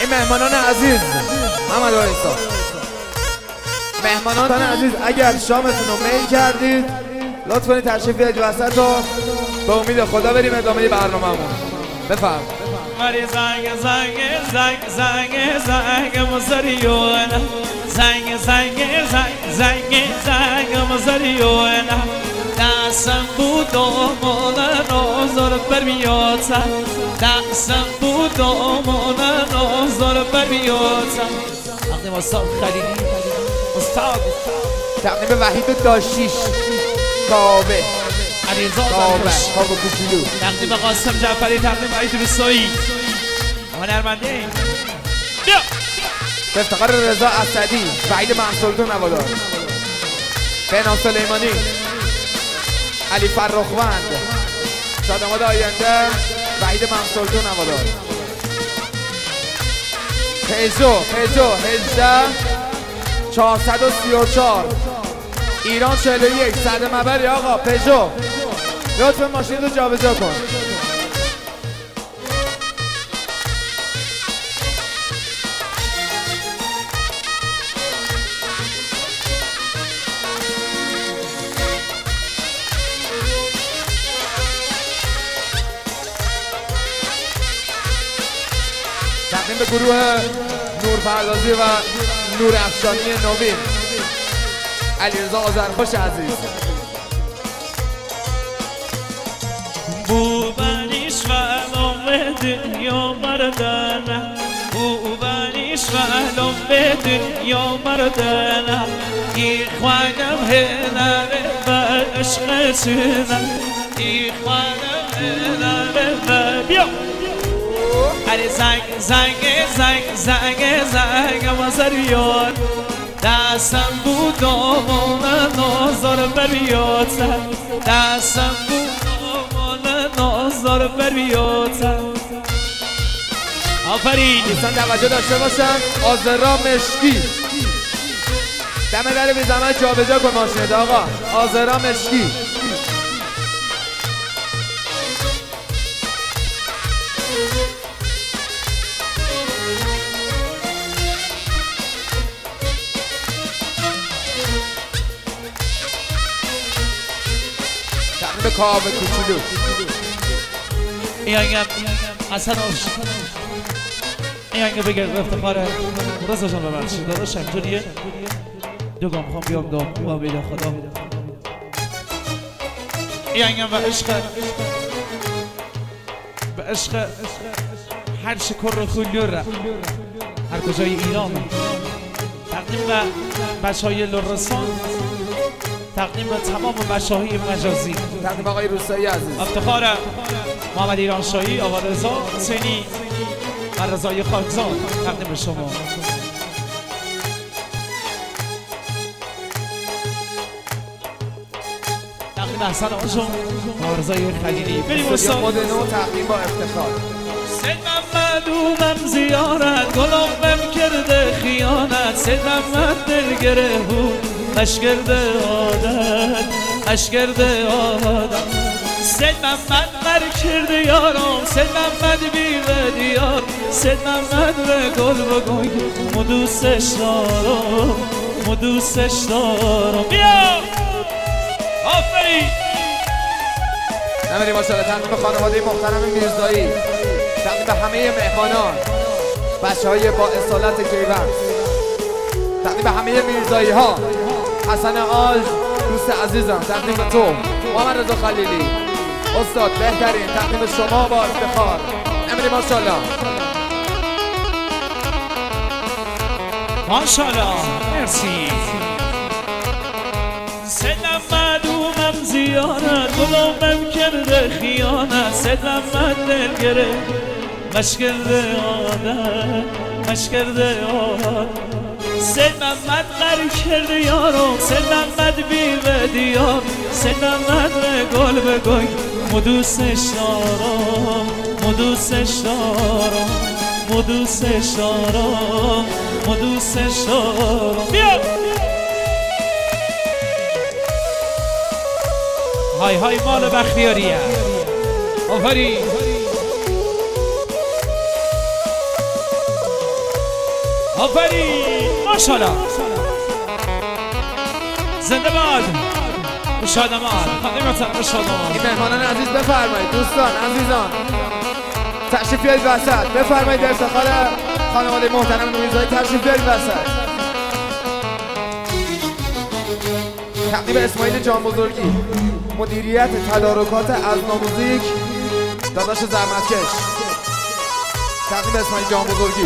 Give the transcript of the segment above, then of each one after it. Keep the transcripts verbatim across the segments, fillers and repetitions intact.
این مهمانان عزیز محمد وایسا، مهمانان عزیز اگر شامتون رو میل کردید لطف کنید تشریف بیارید وسط و به امید خدا بریم ادامه برنامه‌مون. بفرم. ولی زنگ زنگ زنگ زنگ زنگ مزریونه زنگ زنگ زنگ زنگ زنگ مزریونه دستم بود و مال نازار برمیاتم دستم بود و مال نازار برمیاتم تقدیم استاد خلیلی استاد تقدیم وحید داشیش کاوه علیرضا کاوه زرخوش کاوه کوچولو تقدیم قاسم جعفری تقدیم وحید روستایی هنرمنده بیا به افتخار رضا اسدی وحید منصورتون نوادار بهنام سلیمانی علی فرخوند شاداماد آینده وحید منصورتون نوادار پژو پژو هجده چهارصد و سی و چهار ایران چهل و یک صد مبری آقا پژو لطفا ماشین رو جا به جا کن. تقدیم به گروه نورپردازی و نور افشانی نوین علیرضا آذرخوش عزیز. بو بنیش فعلم به دنیا مردنه بو بنیش فعلم به دنیا مردنه ایخوانم هنره و عشق چنه ایخوانم هنره و بیا علی زنگ زنگ زنگ زنگ زنگ مزریون دستم بود و مال نازار بریاتم دستم بود و مال نازار بریاتم آفرین دوستان توجه داشته باشم آذرا مشکی دم در بی زحمت جا به جا کن ماشینت آقا آذرا مشکی به کاوه کوچولو این هنگم حسن آش این هنگم بگر افتخاره رضا جان ببخشید داداش همجوریه دو گام خوام بیام دام با بیده خدا این هنگم به عشق به عشق هر شکر خولیوره هر کجای ایران تقدیم به مشاهی لرسان تقدیم به تمام مشاهی مجازی تقدیم آقای روستایی عزیز افتخار محمد ایرانشاهی آقا رضا حسینی و رضای خاکزاد تقدیم به شما تقدیم احسن آقاشون آقا رضای خلیلی بریم استودیو مد نو تقدیم با افتخار سید محمد اومم زیارت گلابم کرده خیانت سید محمد دلگره بود اشکرده عادت اشکرده عادت سید محمد مر کرده یارم سید محمد بیوه دیار سید محمد به گل بگوی مو دوستش دارم مو دوستش دارم بیا آفرین نمیریم ماشاءالله تقدیم به خانواده محترم میرزایی تقدیم به همه مهمانان بچه های با اصالت کیوان تقدیم به همه میرزایی ها حسن آج دوست عزیزم تقدیم به تو محمد رضا خلیلی استاد بهترین تقدیم به شما با افتخار نمیریم ماشاءالله ماشاءالله مرسی سید محمد اومم زیارت غلامم کرده خیانت سید محمد دلگره مش کرده عادت مش کرده عادت سید محمد غر کرده یارم سید محمد بیوه دیار سید محمد به گل بگوی مو دوستش دارم مو دوستش دارم مو دوستش دارم مو دوستش دارم بیا های های مال بختیاریه آفرین آفرین ماشاءالله زنده باد شادمان خانمتان شادمان این مهمانان عزیز بفرمایید دوستان عزیزان تشریف بیارید وسط بفرمایید در افتخار خانواده محترم نوریزایی تشریف بیارید وسط تقدیم اسماعیل جان بزرگی مدیریت تدارکات از موزیک داداش زحمتکش تقدیم اسماعیل جان بزرگی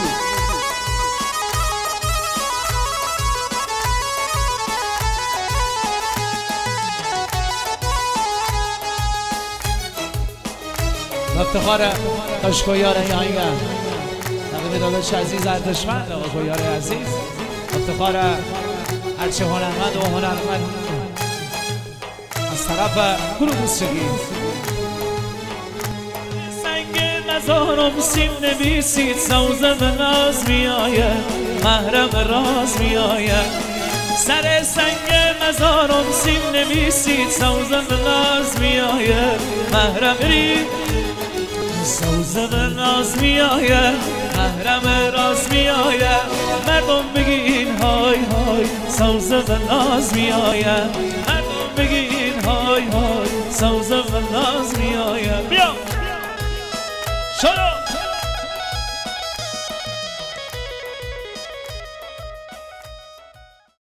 افتخار اشکویار یایی تقدیم داداش عزیز ارتشمند اشکویار عزیز افتخار هرچه هنرمند و هنرمند از طرف گروه موسیقی سنگ مزارم سیم نویسید سوزه به ناز می آید محرم راز می آید سر سنگ مزارم سیم نویسید سوزه به ناز می آید محرم ری سوزه به ناز می آید محرم راز می آید مردم بگین های های سوزه به ناز می آید مردم بگین های های سوزه به ناز